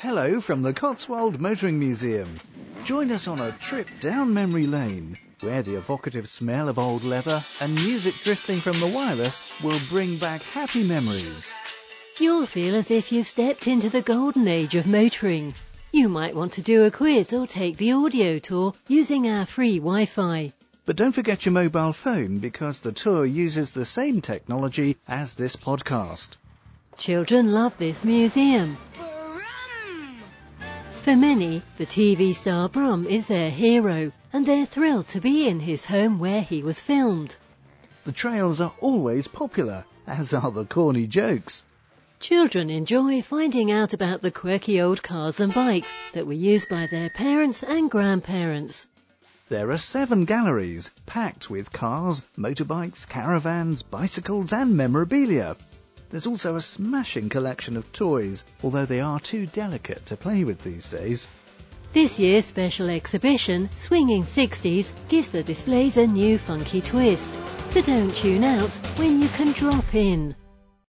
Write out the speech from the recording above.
Hello from the Cotswold Motoring Museum. Join us on a trip down memory lane, where the evocative smell of old leather and music drifting from the wireless will bring back happy memories. You'll feel as if you've stepped into the golden age of motoring. You might want to do a quiz or take the audio tour using our free Wi-Fi. But don't forget your mobile phone, because the tour uses the same technology as this podcast. Children love this museum. For many, the TV star Brum is their hero, and they're thrilled to be in his home where he was filmed. The trails are always popular, as are the corny jokes. Children enjoy finding out about the quirky old cars and bikes that were used by their parents and grandparents. There are 7 galleries, packed with cars, motorbikes, caravans, bicycles and memorabilia. There's also a smashing collection of toys, although they are too delicate to play with these days. This year's special exhibition, Swinging 60s, gives the displays a new funky twist. So don't tune out when you can drop in.